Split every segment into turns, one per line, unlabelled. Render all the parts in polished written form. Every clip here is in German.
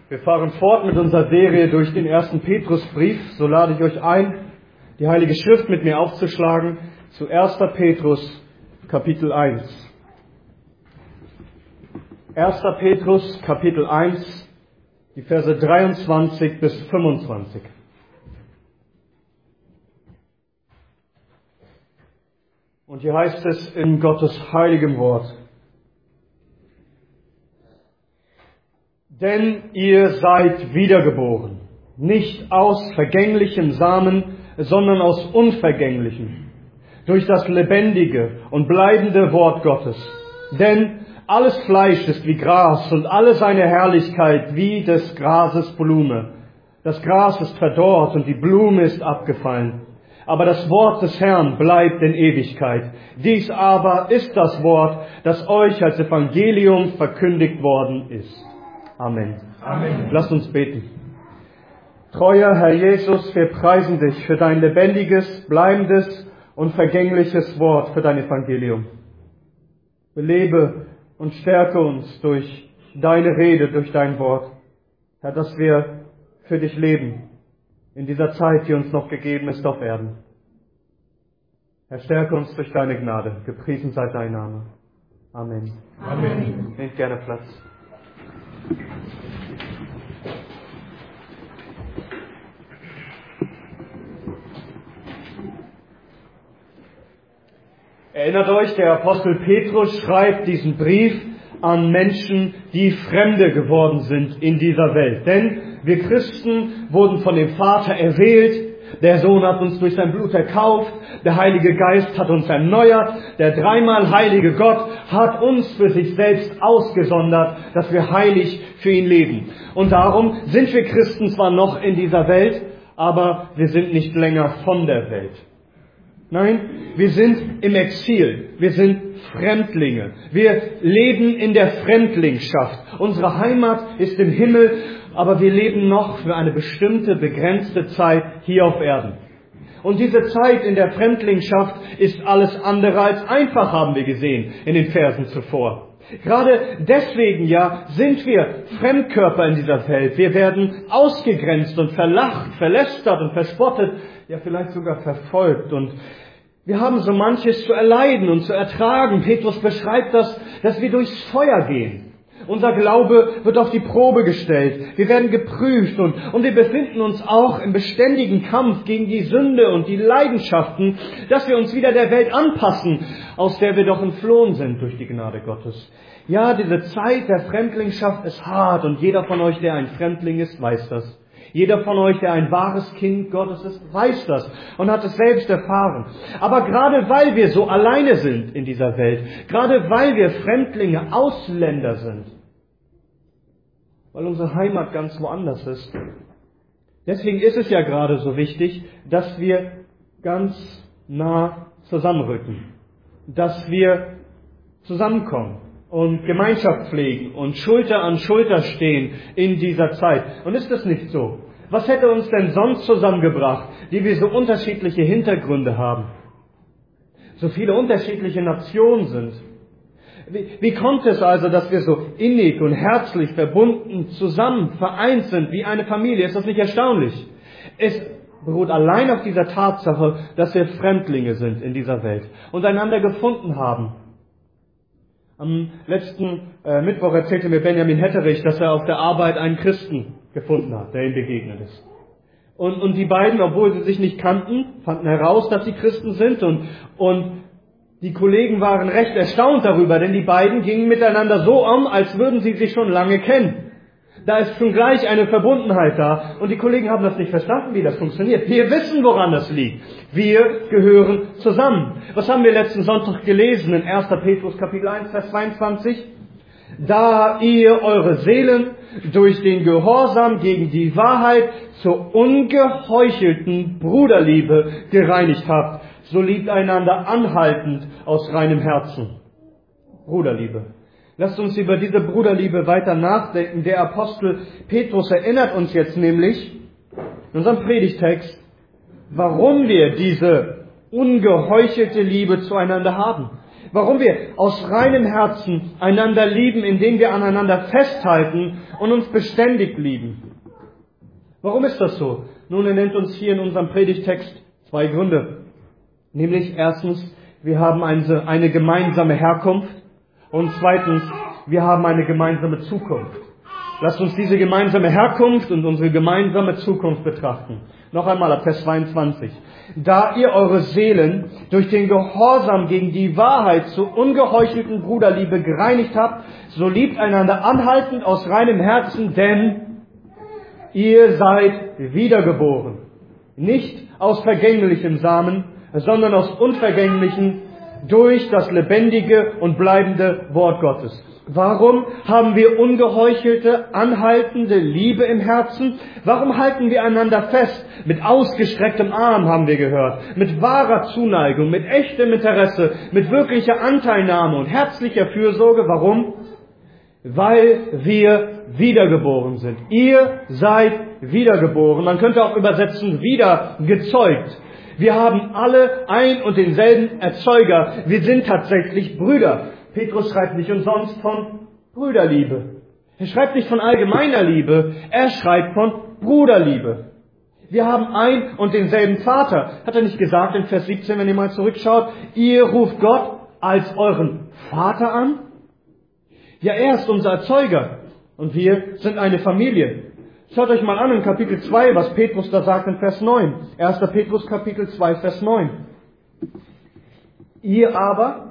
Wir fahren fort mit unserer Serie durch den ersten Petrusbrief. So lade ich euch ein, die Heilige Schrift mit mir aufzuschlagen zu 1. Petrus, Kapitel 1. 1. Petrus, Kapitel 1, die Verse 23 bis 25. Und hier heißt es in Gottes heiligem Wort: Denn ihr seid wiedergeboren, nicht aus vergänglichem Samen, sondern aus unvergänglichem, durch das lebendige und bleibende Wort Gottes. Denn alles Fleisch ist wie Gras und alle seine Herrlichkeit wie des Grases Blume. Das Gras ist verdorrt und die Blume ist abgefallen. Aber das Wort des Herrn bleibt in Ewigkeit. Dies aber ist das Wort, das euch als Evangelium verkündigt worden ist. Amen. Amen. Lasst uns beten. Treuer Herr Jesus, wir preisen dich für dein lebendiges, bleibendes und vergängliches Wort, für dein Evangelium. Belebe und stärke uns durch deine Rede, durch dein Wort. Herr, dass wir für dich leben in dieser Zeit, die uns noch gegeben ist auf Erden. Herr, stärke uns durch deine Gnade. Gepriesen sei dein Name. Amen. Amen. Nehmt gerne Platz. Erinnert euch, der Apostel Petrus schreibt diesen Brief an Menschen, die Fremde geworden sind in dieser Welt. Denn wir Christen wurden von dem Vater erwählt, der Sohn hat uns durch sein Blut erkauft, der Heilige Geist hat uns erneuert, der dreimal heilige Gott hat uns für sich selbst ausgesondert, dass wir heilig für ihn leben. Und darum sind wir Christen zwar noch in dieser Welt, aber wir sind nicht länger von der Welt. Nein, wir sind im Exil, wir sind Fremdlinge, wir leben in der Fremdlingschaft. Unsere Heimat ist im Himmel, aber wir leben noch für eine bestimmte, begrenzte Zeit hier auf Erden. Und diese Zeit in der Fremdlingschaft ist alles andere als einfach, haben wir gesehen in den Versen zuvor. Gerade deswegen sind wir Fremdkörper in dieser Welt. Wir werden ausgegrenzt und verlacht, verlästert und verspottet, vielleicht sogar verfolgt. Und wir haben so manches zu erleiden und zu ertragen. Petrus beschreibt das, dass wir durchs Feuer gehen. Unser Glaube wird auf die Probe gestellt. Wir werden geprüft und wir befinden uns auch im beständigen Kampf gegen die Sünde und die Leidenschaften, dass wir uns wieder der Welt anpassen, aus der wir doch entflohen sind durch die Gnade Gottes. Ja, diese Zeit der Fremdlingschaft ist hart und jeder von euch, der ein Fremdling ist, weiß das. Jeder von euch, der ein wahres Kind Gottes ist, weiß das und hat es selbst erfahren. Aber gerade weil wir so alleine sind in dieser Welt, gerade weil wir Fremdlinge, Ausländer sind, weil unsere Heimat ganz woanders ist, deswegen ist es ja gerade so wichtig, dass wir ganz nah zusammenrücken, dass wir zusammenkommen und Gemeinschaft pflegen und Schulter an Schulter stehen in dieser Zeit. Und ist das nicht so? Was hätte uns denn sonst zusammengebracht, die wir so unterschiedliche Hintergründe haben? So viele unterschiedliche Nationen sind. Wie kommt es also, dass wir so innig und herzlich verbunden, zusammen, vereint sind, wie eine Familie? Ist das nicht erstaunlich? Es beruht allein auf dieser Tatsache, dass wir Fremdlinge sind in dieser Welt und einander gefunden haben. Am letzten Mittwoch erzählte mir Benjamin Hetterich, dass er auf der Arbeit einen Christen gefunden hat, der ihm begegnet ist. Und die beiden, obwohl sie sich nicht kannten, fanden heraus, dass sie Christen sind. Und die Kollegen waren recht erstaunt darüber, denn die beiden gingen miteinander so um, als würden sie sich schon lange kennen. Da ist schon gleich eine Verbundenheit da. Und die Kollegen haben das nicht verstanden, wie das funktioniert. Wir wissen, woran das liegt. Wir gehören zusammen. Was haben wir letzten Sonntag gelesen in 1. Petrus Kapitel 1, Vers 22? Da ihr eure Seelen durch den Gehorsam gegen die Wahrheit zur ungeheuchelten Bruderliebe gereinigt habt, so liebt einander anhaltend aus reinem Herzen. Bruderliebe. Lasst uns über diese Bruderliebe weiter nachdenken. Der Apostel Petrus erinnert uns jetzt nämlich in unserem Predigtext, warum wir diese ungeheuchelte Liebe zueinander haben. Warum wir aus reinem Herzen einander lieben, indem wir aneinander festhalten und uns beständig lieben. Warum ist das so? Nun, er nennt uns hier in unserem Predigtext 2 Gründe. Nämlich erstens, wir haben eine gemeinsame Herkunft und zweitens, wir haben eine gemeinsame Zukunft. Lasst uns diese gemeinsame Herkunft und unsere gemeinsame Zukunft betrachten. Noch einmal ab Vers 22. Da ihr eure Seelen durch den Gehorsam gegen die Wahrheit zur ungeheuchelten Bruderliebe gereinigt habt, so liebt einander anhaltend aus reinem Herzen, denn ihr seid wiedergeboren. Nicht aus vergänglichem Samen, sondern aus unvergänglichem durch das lebendige und bleibende Wort Gottes. Warum haben wir ungeheuchelte, anhaltende Liebe im Herzen? Warum halten wir einander fest? Mit ausgestrecktem Arm haben wir gehört, mit wahrer Zuneigung, mit echtem Interesse, mit wirklicher Anteilnahme und herzlicher Fürsorge. Warum? Weil wir wiedergeboren sind. Ihr seid wiedergeboren. Man könnte auch übersetzen, wieder gezeugt. Wir haben alle ein und denselben Erzeuger. Wir sind tatsächlich Brüder. Petrus schreibt nicht umsonst von Brüderliebe. Er schreibt nicht von allgemeiner Liebe, er schreibt von Bruderliebe. Wir haben ein und denselben Vater. Hat er nicht gesagt in Vers 17, wenn ihr mal zurückschaut, ihr ruft Gott als euren Vater an? Ja, er ist unser Erzeuger und wir sind eine Familie. Schaut euch mal an in Kapitel 2, was Petrus da sagt in Vers 9. 1. Petrus Kapitel 2, Vers 9. Ihr aber,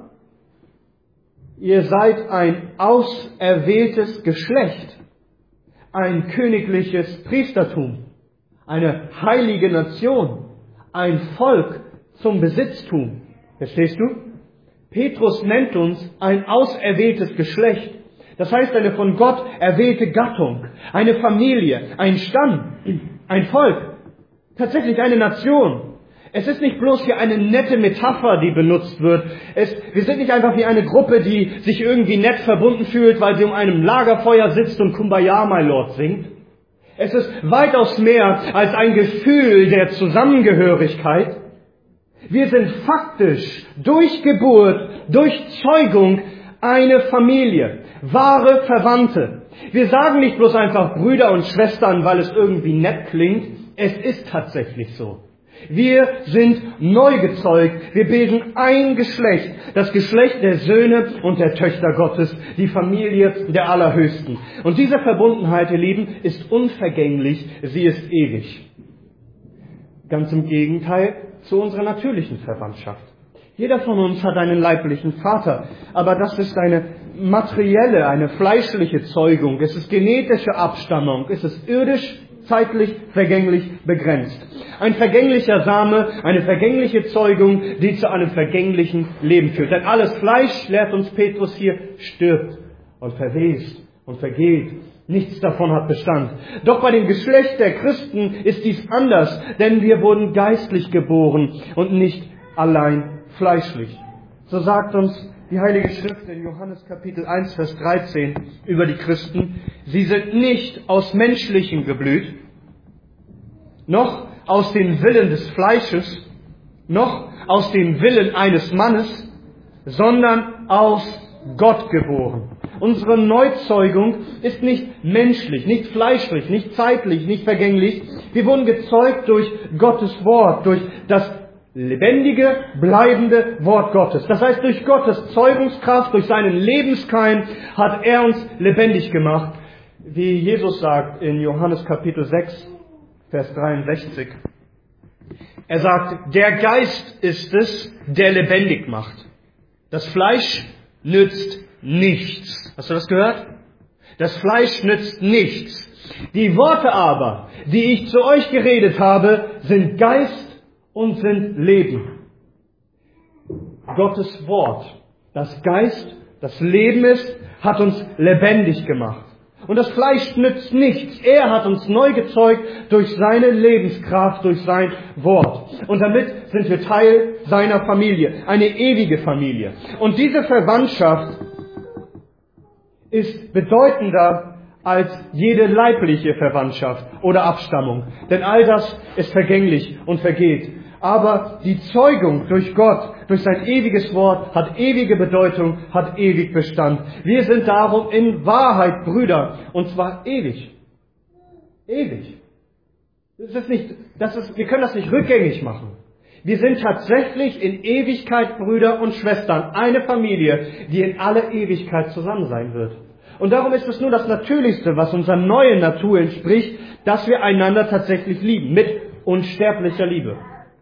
ihr seid ein auserwähltes Geschlecht, ein königliches Priestertum, eine heilige Nation, ein Volk zum Besitztum. Verstehst du? Petrus nennt uns ein auserwähltes Geschlecht. Das heißt eine von Gott erwählte Gattung, eine Familie, ein Stamm, ein Volk, tatsächlich eine Nation. Es ist nicht bloß hier eine nette Metapher, die benutzt wird. Wir sind nicht einfach wie eine Gruppe, die sich irgendwie nett verbunden fühlt, weil sie um einem Lagerfeuer sitzt und Kumbaya, my Lord singt. Es ist weitaus mehr als ein Gefühl der Zusammengehörigkeit. Wir sind faktisch durch Geburt, durch Zeugung eine Familie, wahre Verwandte. Wir sagen nicht bloß einfach Brüder und Schwestern, weil es irgendwie nett klingt. Es ist tatsächlich so. Wir sind neu gezeugt. Wir bilden ein Geschlecht. Das Geschlecht der Söhne und der Töchter Gottes. Die Familie der Allerhöchsten. Und diese Verbundenheit, ihr Lieben, ist unvergänglich. Sie ist ewig. Ganz im Gegenteil zu unserer natürlichen Verwandtschaft. Jeder von uns hat einen leiblichen Vater. Aber das ist eine materielle, eine fleischliche Zeugung. Es ist genetische Abstammung. Es ist irdisch, zeitlich, vergänglich, begrenzt. Ein vergänglicher Same, eine vergängliche Zeugung, die zu einem vergänglichen Leben führt. Denn alles Fleisch, lehrt uns Petrus hier, stirbt und verwest und vergeht. Nichts davon hat Bestand. Doch bei dem Geschlecht der Christen ist dies anders, denn wir wurden geistlich geboren und nicht allein fleischlich. So sagt uns die Heilige Schrift in Johannes Kapitel 1, Vers 13 über die Christen: Sie sind nicht aus menschlichem Geblüt, noch aus dem Willen des Fleisches, noch aus dem Willen eines Mannes, sondern aus Gott geboren. Unsere Neuzeugung ist nicht menschlich, nicht fleischlich, nicht zeitlich, nicht vergänglich. Wir wurden gezeugt durch Gottes Wort, durch das lebendige, bleibende Wort Gottes. Das heißt, durch Gottes Zeugungskraft, durch seinen Lebenskeim hat er uns lebendig gemacht. Wie Jesus sagt in Johannes Kapitel 6, Vers 63. Er sagt, der Geist ist es, der lebendig macht. Das Fleisch nützt nichts. Hast du das gehört? Das Fleisch nützt nichts. Die Worte aber, die ich zu euch geredet habe, sind Geist und sind Leben. Gottes Wort, das Geist, das Leben ist, hat uns lebendig gemacht. Und das Fleisch nützt nichts. Er hat uns neu gezeugt durch seine Lebenskraft, durch sein Wort. Und damit sind wir Teil seiner Familie, eine ewige Familie. Und diese Verwandtschaft ist bedeutender als jede leibliche Verwandtschaft oder Abstammung. Denn all das ist vergänglich und vergeht. Aber die Zeugung durch Gott, durch sein ewiges Wort, hat ewige Bedeutung, hat ewig Bestand. Wir sind darum in Wahrheit Brüder, und zwar ewig. Ewig. Wir können das nicht rückgängig machen. Wir sind tatsächlich in Ewigkeit Brüder und Schwestern, eine Familie, die in alle Ewigkeit zusammen sein wird. Und darum ist es nur das Natürlichste, was unserer neuen Natur entspricht, dass wir einander tatsächlich lieben, mit unsterblicher Liebe.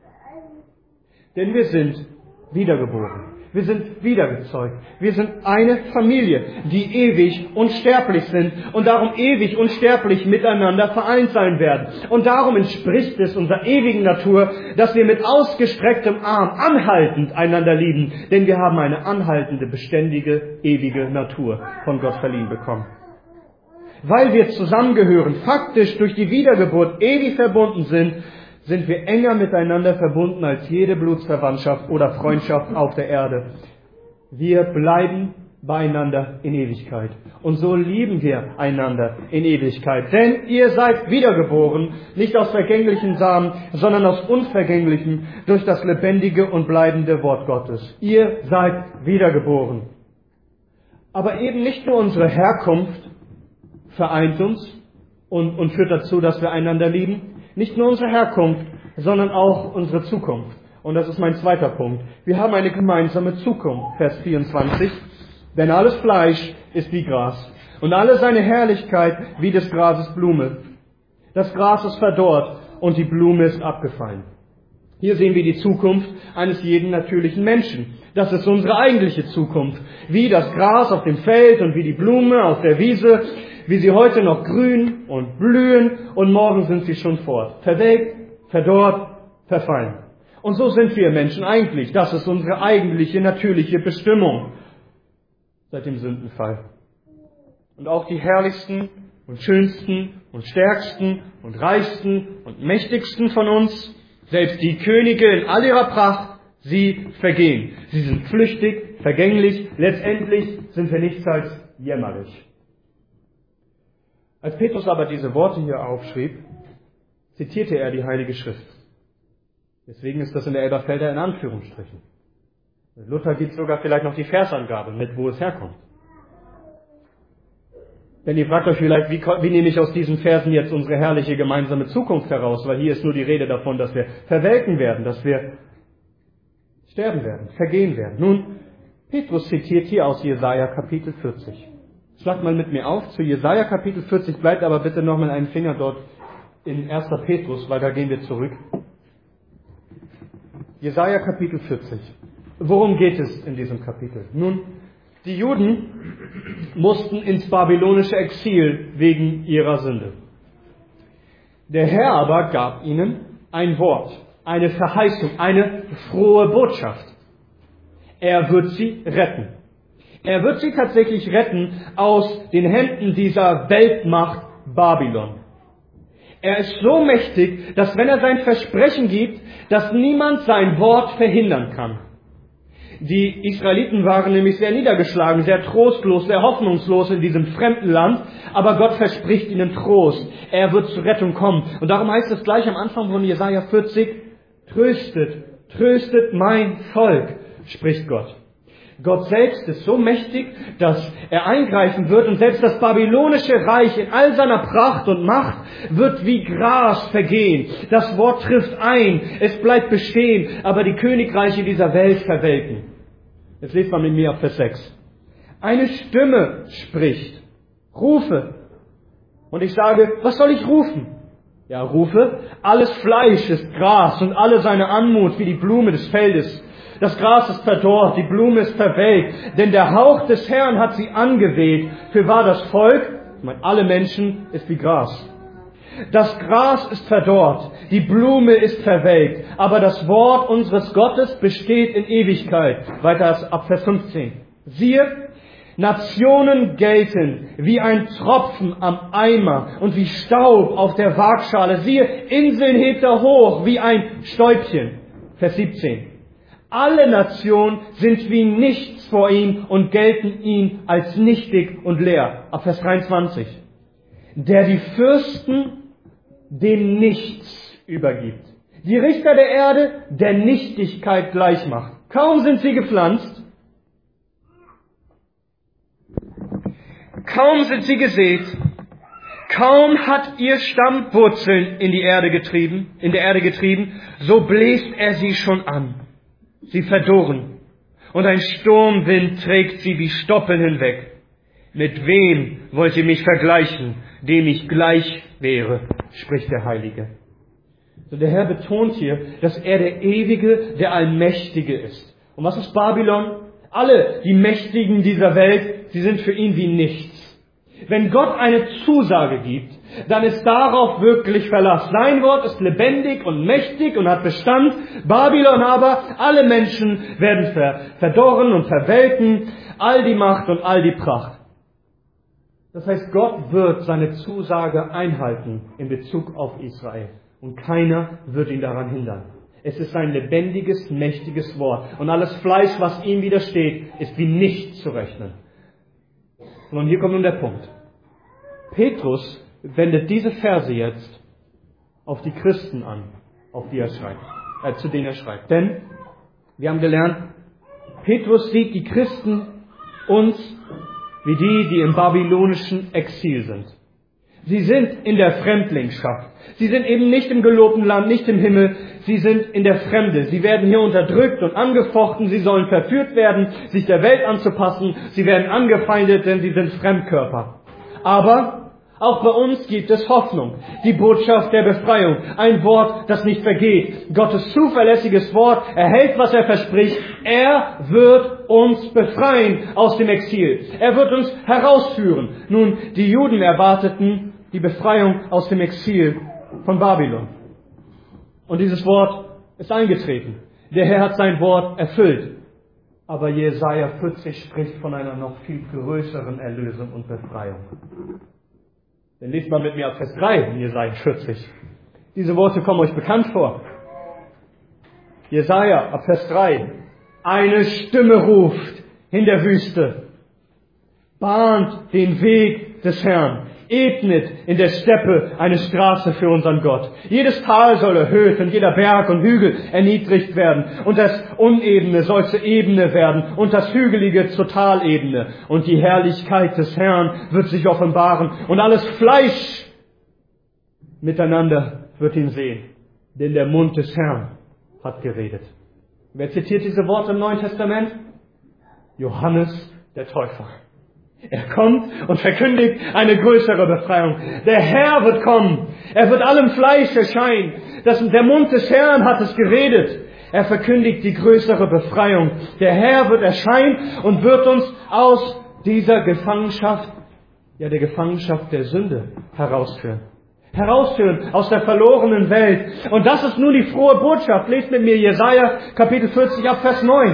Denn wir sind wiedergeboren. Wir sind wiedergezeugt. Wir sind eine Familie, die ewig unsterblich sind und darum ewig unsterblich miteinander vereint sein werden. Und darum entspricht es unserer ewigen Natur, dass wir mit ausgestrecktem Arm anhaltend einander lieben, denn wir haben eine anhaltende, beständige, ewige Natur von Gott verliehen bekommen. Weil wir zusammengehören, faktisch durch die Wiedergeburt ewig verbunden sind wir enger miteinander verbunden als jede Blutsverwandtschaft oder Freundschaft auf der Erde. Wir bleiben beieinander in Ewigkeit. Und so lieben wir einander in Ewigkeit. Denn ihr seid wiedergeboren, nicht aus vergänglichen Samen, sondern aus unvergänglichem, durch das lebendige und bleibende Wort Gottes. Ihr seid wiedergeboren. Aber eben nicht nur unsere Herkunft vereint uns und führt dazu, dass wir einander lieben. Nicht nur unsere Herkunft, sondern auch unsere Zukunft. Und das ist mein zweiter Punkt. Wir haben eine gemeinsame Zukunft. Vers 24. Denn alles Fleisch ist wie Gras und alle seine Herrlichkeit wie des Grases Blume. Das Gras ist verdorrt und die Blume ist abgefallen. Hier sehen wir die Zukunft eines jeden natürlichen Menschen. Das ist unsere eigentliche Zukunft. Wie das Gras auf dem Feld und wie die Blume auf der Wiese, wie sie heute noch grün und blühen und morgen sind sie schon fort. Verwelkt, verdorrt, verfallen. Und so sind wir Menschen eigentlich. Das ist unsere eigentliche, natürliche Bestimmung seit dem Sündenfall. Und auch die herrlichsten und schönsten und stärksten und reichsten und mächtigsten von uns, selbst die Könige in all ihrer Pracht, sie vergehen. Sie sind flüchtig, vergänglich, letztendlich sind wir nichts als jämmerlich. Als Petrus aber diese Worte hier aufschrieb, zitierte er die Heilige Schrift. Deswegen ist das in der Elberfelder in Anführungsstrichen. Luther gibt sogar vielleicht noch die Versangabe mit, wo es herkommt. Denn ihr fragt euch vielleicht, wie nehme ich aus diesen Versen jetzt unsere herrliche gemeinsame Zukunft heraus? Weil hier ist nur die Rede davon, dass wir verwelken werden, dass wir sterben werden, vergehen werden. Nun, Petrus zitiert hier aus Jesaja Kapitel 40. Schlag mal mit mir auf zu Jesaja Kapitel 40, bleibt aber bitte noch mal einen Finger dort in 1. Petrus, weil da gehen wir zurück. Jesaja Kapitel 40. Worum geht es in diesem Kapitel? Nun, die Juden mussten ins babylonische Exil wegen ihrer Sünde. Der Herr aber gab ihnen ein Wort, eine Verheißung, eine frohe Botschaft. Er wird sie retten. Er wird sie tatsächlich retten aus den Händen dieser Weltmacht Babylon. Er ist so mächtig, dass wenn er sein Versprechen gibt, dass niemand sein Wort verhindern kann. Die Israeliten waren nämlich sehr niedergeschlagen, sehr trostlos, sehr hoffnungslos in diesem fremden Land, aber Gott verspricht ihnen Trost. Er wird zur Rettung kommen. Und darum heißt es gleich am Anfang von Jesaja 40, tröstet, tröstet mein Volk, spricht Gott. Gott selbst ist so mächtig, dass er eingreifen wird und selbst das babylonische Reich in all seiner Pracht und Macht wird wie Gras vergehen. Das Wort trifft ein, es bleibt bestehen, aber die Königreiche dieser Welt verwelken. Jetzt lest man mit mir auf Vers 6. Eine Stimme spricht, rufe. Und ich sage, was soll ich rufen? Ja, rufe, alles Fleisch ist Gras und alle seine Anmut wie die Blume des Feldes. Das Gras ist verdorrt, die Blume ist verwelkt, denn der Hauch des Herrn hat sie angeweht. Fürwahr das Volk, ich meine alle Menschen, ist wie Gras. Das Gras ist verdorrt, die Blume ist verwelkt, aber das Wort unseres Gottes besteht in Ewigkeit. Weiter ab Vers 15. Siehe, Nationen gelten wie ein Tropfen am Eimer und wie Staub auf der Waagschale. Siehe, Inseln hebt er hoch wie ein Stäubchen. Vers 17. Alle Nationen sind wie nichts vor ihm und gelten ihm als nichtig und leer. Ab Vers 23. Der die Fürsten dem Nichts übergibt, die Richter der Erde der Nichtigkeit gleich macht. Kaum sind sie gepflanzt, kaum sind sie gesät, kaum hat ihr Stamm Wurzeln in der Erde getrieben, so bläst er sie schon an. Sie verdorren, und ein Sturmwind trägt sie wie Stoppeln hinweg. Mit wem wollt ihr mich vergleichen, dem ich gleich wäre, spricht der Heilige. So, der Herr betont hier, dass er der Ewige, der Allmächtige ist. Und was ist Babylon? Alle die Mächtigen dieser Welt, sie sind für ihn wie nichts. Wenn Gott eine Zusage gibt, dann ist darauf wirklich Verlass. Sein Wort ist lebendig und mächtig und hat Bestand. Babylon aber, alle Menschen werden verdorren und verwelken, all die Macht und all die Pracht. Das heißt, Gott wird seine Zusage einhalten in Bezug auf Israel. Und keiner wird ihn daran hindern. Es ist sein lebendiges, mächtiges Wort. Und alles Fleisch, was ihm widersteht, ist wie nichts zu rechnen. Und hier kommt nun der Punkt. Petrus wendet diese Verse jetzt auf die Christen an, auf die er schreibt, zu denen er schreibt. Denn, wir haben gelernt, Petrus sieht die Christen uns wie die im babylonischen Exil sind. Sie sind in der Fremdlingschaft. Sie sind eben nicht im gelobten Land, nicht im Himmel. Sie sind in der Fremde. Sie werden hier unterdrückt und angefochten. Sie sollen verführt werden, sich der Welt anzupassen. Sie werden angefeindet, denn sie sind Fremdkörper. Aber auch bei uns gibt es Hoffnung. Die Botschaft der Befreiung. Ein Wort, das nicht vergeht. Gottes zuverlässiges Wort erhält, was er verspricht. Er wird uns befreien aus dem Exil. Er wird uns herausführen. Nun, die Juden erwarteten die Befreiung aus dem Exil von Babylon. Und dieses Wort ist eingetreten. Der Herr hat sein Wort erfüllt. Aber Jesaja 40 spricht von einer noch viel größeren Erlösung und Befreiung. Dann lest mal mit mir ab Vers 3 in Jesaja 40. Diese Worte kommen euch bekannt vor. Jesaja ab Vers 3. Eine Stimme ruft in der Wüste. Bahnt den Weg des Herrn. Ebnet in der Steppe eine Straße für unseren Gott. Jedes Tal soll erhöht und jeder Berg und Hügel erniedrigt werden. Und das Unebene soll zur Ebene werden und das Hügelige zur Talebene. Und die Herrlichkeit des Herrn wird sich offenbaren und alles Fleisch miteinander wird ihn sehen. Denn der Mund des Herrn hat geredet. Wer zitiert diese Worte im Neuen Testament? Johannes der Täufer. Er kommt und verkündigt eine größere Befreiung. Der Herr wird kommen. Er wird allem Fleisch erscheinen. Der Mund des Herrn hat es geredet. Er verkündigt die größere Befreiung. Der Herr wird erscheinen und wird uns aus dieser Gefangenschaft, ja der Gefangenschaft der Sünde herausführen. Herausführen aus der verlorenen Welt. Und das ist nun die frohe Botschaft. Lest mit mir Jesaja Kapitel 40 ab Vers 9.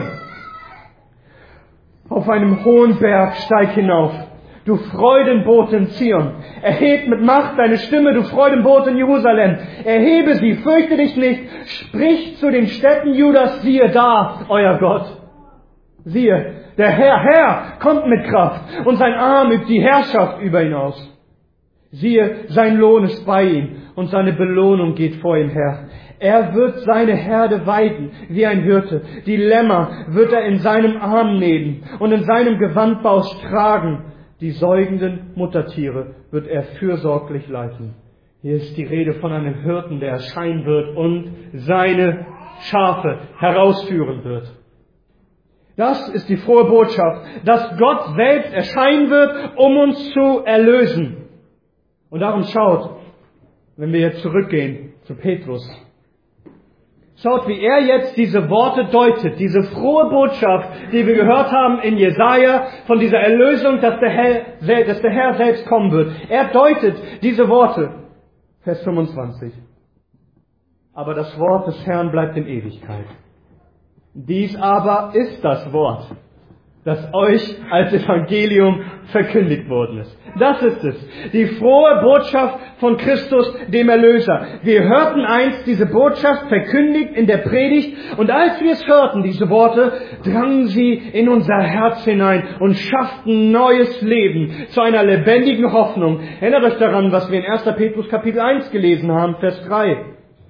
Auf einem hohen Berg steig hinauf, du Freudenbotin Zion. Erheb mit Macht deine Stimme, du Freudenbotin Jerusalem. Erhebe sie, fürchte dich nicht. Sprich zu den Städten Judas, siehe da, euer Gott. Siehe, der Herr kommt mit Kraft und sein Arm übt die Herrschaft über ihn aus. Siehe, sein Lohn ist bei ihm und seine Belohnung geht vor ihm her. Er wird seine Herde weiden wie ein Hirte. Die Lämmer wird er in seinem Arm nehmen und in seinem Gewandbausch tragen. Die säugenden Muttertiere wird er fürsorglich leiten. Hier ist die Rede von einem Hirten, der erscheinen wird und seine Schafe herausführen wird. Das ist die frohe Botschaft, dass Gott selbst erscheinen wird, um uns zu erlösen. Und darum schaut, wenn wir jetzt zurückgehen zu Petrus, schaut, wie er jetzt diese Worte deutet, diese frohe Botschaft, die wir gehört haben in Jesaja, von dieser Erlösung, dass der Herr selbst kommen wird. Er deutet diese Worte. Vers 25. Aber das Wort des Herrn bleibt in Ewigkeit. Dies aber ist das Wort, das euch als Evangelium verkündigt worden ist. Das ist es. Die frohe Botschaft von Christus, dem Erlöser. Wir hörten einst diese Botschaft verkündigt in der Predigt und als wir es hörten, diese Worte, drangen sie in unser Herz hinein und schafften neues Leben zu einer lebendigen Hoffnung. Erinnert euch daran, was wir in 1. Petrus Kapitel 1 gelesen haben, Vers 3.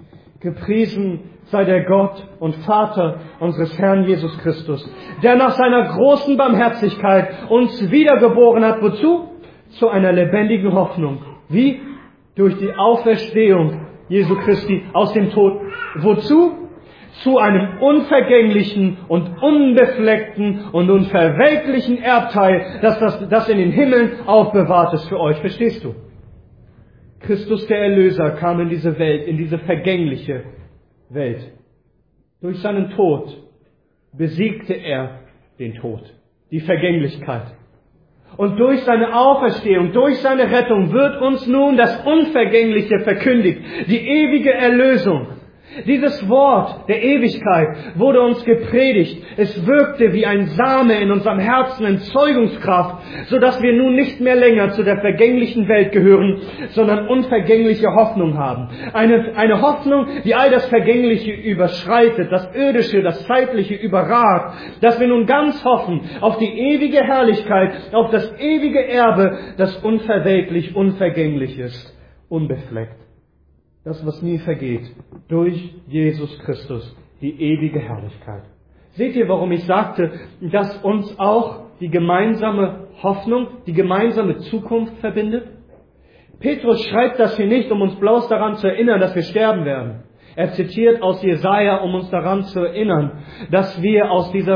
Gepriesen sei der Gott und Vater unseres Herrn Jesus Christus, der nach seiner großen Barmherzigkeit uns wiedergeboren hat. Wozu? Zu einer lebendigen Hoffnung. Wie? Durch die Auferstehung Jesu Christi aus dem Tod. Wozu? Zu einem unvergänglichen und unbefleckten und unverwelklichen Erbteil, das in den Himmeln aufbewahrt ist für euch. Verstehst du? Christus der Erlöser kam in diese Welt, in diese vergängliche Welt. Durch seinen Tod besiegte er den Tod, die Vergänglichkeit. Und durch seine Auferstehung, durch seine Rettung wird uns nun das Unvergängliche verkündigt, die ewige Erlösung. Dieses Wort der Ewigkeit wurde uns gepredigt. Es wirkte wie ein Same in unserem Herzen in Zeugungskraft, sodass wir nun nicht mehr länger zu der vergänglichen Welt gehören, sondern unvergängliche Hoffnung haben. Eine Hoffnung, die all das Vergängliche überschreitet, das Irdische, das Zeitliche überragt, dass wir nun ganz hoffen auf die ewige Herrlichkeit, auf das ewige Erbe, das unverwelklich, unvergänglich ist, unbefleckt. Das, was nie vergeht, durch Jesus Christus, die ewige Herrlichkeit. Seht ihr, warum ich sagte, dass uns auch die gemeinsame Hoffnung, die gemeinsame Zukunft verbindet? Petrus schreibt das hier nicht, um uns bloß daran zu erinnern, dass wir sterben werden. Er zitiert aus Jesaja, um uns daran zu erinnern, dass wir aus dieser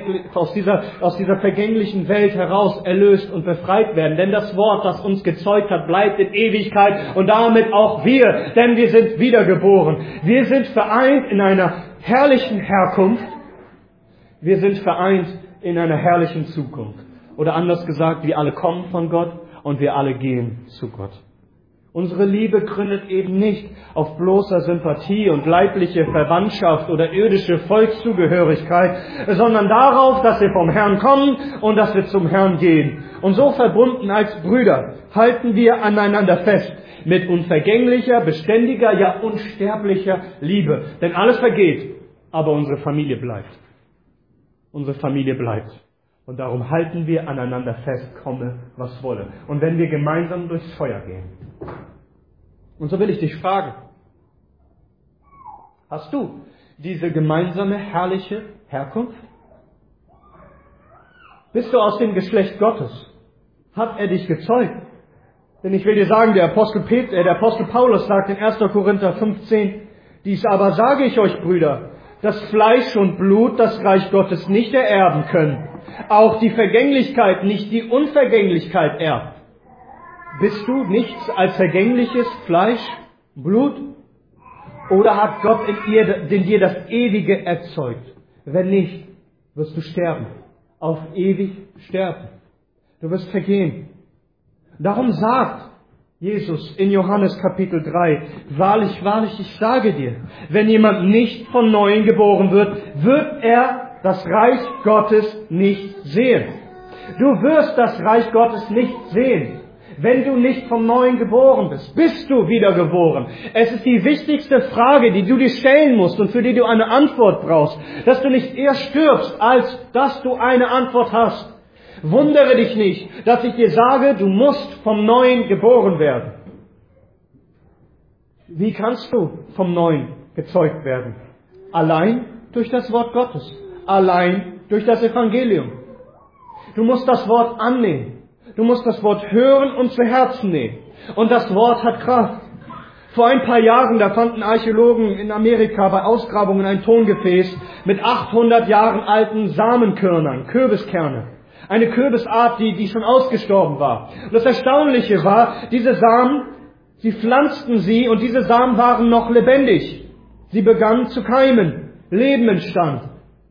vergänglichen Welt heraus erlöst und befreit werden. Denn das Wort, das uns gezeugt hat, bleibt in Ewigkeit und damit auch wir, denn wir sind wiedergeboren. Wir sind vereint in einer herrlichen Herkunft. Wir sind vereint in einer herrlichen Zukunft. Oder anders gesagt, wir alle kommen von Gott und wir alle gehen zu Gott. Unsere Liebe gründet eben nicht auf bloßer Sympathie und leibliche Verwandtschaft oder irdische Volkszugehörigkeit, sondern darauf, dass wir vom Herrn kommen und dass wir zum Herrn gehen. Und so verbunden als Brüder halten wir aneinander fest mit unvergänglicher, beständiger, ja unsterblicher Liebe. Denn alles vergeht, aber unsere Familie bleibt. Unsere Familie bleibt. Und darum halten wir aneinander fest, komme, was wolle. Und wenn wir gemeinsam durchs Feuer gehen. Und so will ich dich fragen, hast du diese gemeinsame, herrliche Herkunft? Bist du aus dem Geschlecht Gottes? Hat er dich gezeugt? Denn ich will dir sagen, der Apostel Paulus sagt in 1. Korinther 15, dies aber sage ich euch, Brüder, dass Fleisch und Blut das Reich Gottes nicht ererben können. Auch die Vergänglichkeit nicht die Unvergänglichkeit erbt. Bist du nichts als vergängliches Fleisch, Blut? Oder hat Gott in dir das Ewige erzeugt? Wenn nicht, wirst du sterben. Auf ewig sterben. Du wirst vergehen. Darum sagt Jesus in Johannes Kapitel 3, wahrlich, wahrlich, ich sage dir, wenn jemand nicht von Neuem geboren wird, wird er das Reich Gottes nicht sehen. Du wirst das Reich Gottes nicht sehen, wenn du nicht vom Neuen geboren bist. Bist du wiedergeboren? Es ist die wichtigste Frage, die du dir stellen musst und für die du eine Antwort brauchst, dass du nicht eher stirbst, als dass du eine Antwort hast. Wundere dich nicht, dass ich dir sage, du musst vom Neuen geboren werden. Wie kannst du vom Neuen gezeugt werden? Allein durch das Wort Gottes. Allein durch das Evangelium. Du musst das Wort annehmen. Du musst das Wort hören und zu Herzen nehmen. Und das Wort hat Kraft. Vor ein paar Jahren, da fanden Archäologen in Amerika bei Ausgrabungen ein Tongefäß mit 800 Jahren alten Samenkörnern, Kürbiskerne. Eine Kürbisart, die schon ausgestorben war. Und das Erstaunliche war, diese Samen, sie pflanzten sie und diese Samen waren noch lebendig. Sie begannen zu keimen. Leben entstand.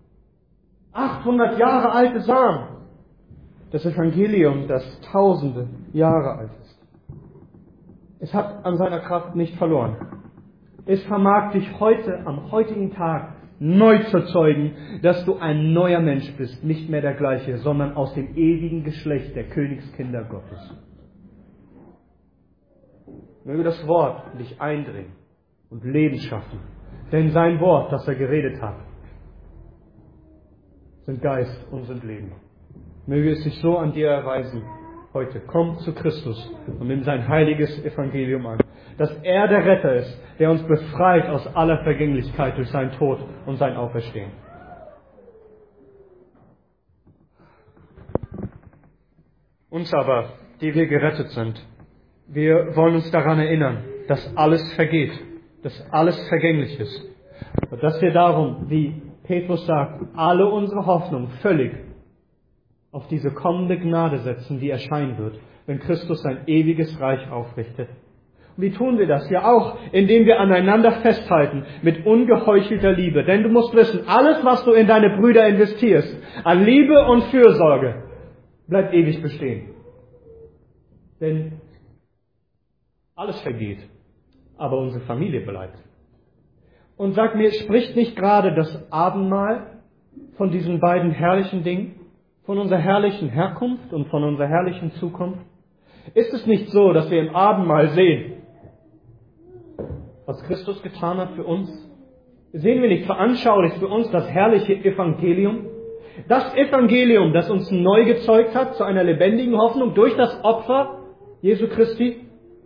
800 Jahre alte Samen. Das Evangelium, das tausende Jahre alt ist. Es hat an seiner Kraft nicht verloren. Es vermag dich heute, am heutigen Tag, neu zu zeugen, dass du ein neuer Mensch bist, nicht mehr der gleiche, sondern aus dem ewigen Geschlecht der Königskinder Gottes. Möge das Wort dich eindringen und Leben schaffen, denn sein Wort, das er geredet hat, sind Geist und sind Leben. Möge es sich so an dir erweisen, heute, komm zu Christus und nimm sein heiliges Evangelium an. Dass er der Retter ist, der uns befreit aus aller Vergänglichkeit durch seinen Tod und sein Auferstehen. Uns aber, die wir gerettet sind, wir wollen uns daran erinnern, dass alles vergeht, dass alles vergänglich ist. Und dass wir darum, wie Petrus sagt, alle unsere Hoffnung völlig auf diese kommende Gnade setzen, die erscheinen wird, wenn Christus sein ewiges Reich aufrichtet. Und wie tun wir das? Ja auch, indem wir aneinander festhalten mit ungeheuchelter Liebe. Denn du musst wissen, alles, was du in deine Brüder investierst, an Liebe und Fürsorge, bleibt ewig bestehen. Denn alles vergeht, aber unsere Familie bleibt. Und sag mir, spricht nicht gerade das Abendmahl von diesen beiden herrlichen Dingen? Von unserer herrlichen Herkunft und von unserer herrlichen Zukunft? Ist es nicht so, dass wir im Abendmahl sehen, was Christus getan hat für uns? Sehen wir nicht veranschaulicht für uns das herrliche Evangelium? Das Evangelium, das uns neu gezeugt hat zu einer lebendigen Hoffnung durch das Opfer Jesu Christi?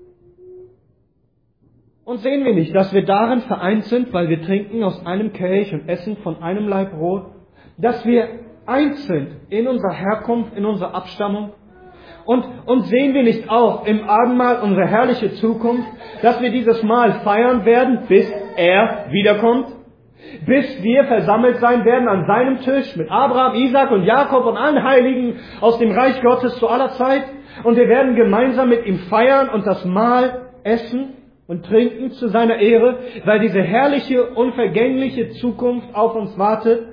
Und sehen wir nicht, dass wir darin vereint sind, weil wir trinken aus einem Kelch und essen von einem Laib Brot, dass wir eins sind in unserer Herkunft, in unserer Abstammung? Und sehen wir nicht auch im Abendmahl unsere herrliche Zukunft, dass wir dieses Mahl feiern werden, bis er wiederkommt? Bis wir versammelt sein werden an seinem Tisch mit Abraham, Isaak und Jakob und allen Heiligen aus dem Reich Gottes zu aller Zeit. Und wir werden gemeinsam mit ihm feiern und das Mahl essen und trinken zu seiner Ehre, weil diese herrliche, unvergängliche Zukunft auf uns wartet.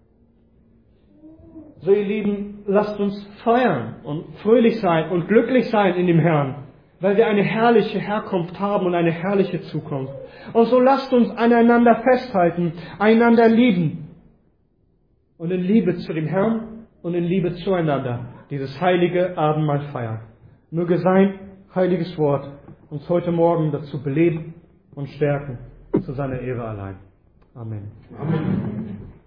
So ihr Lieben, lasst uns feiern und fröhlich sein und glücklich sein in dem Herrn, weil wir eine herrliche Herkunft haben und eine herrliche Zukunft. Und so lasst uns aneinander festhalten, einander lieben und in Liebe zu dem Herrn und in Liebe zueinander dieses heilige Abendmahl feiern. Möge sein heiliges Wort uns heute Morgen dazu beleben und stärken, zu seiner Ehre allein. Amen. Amen.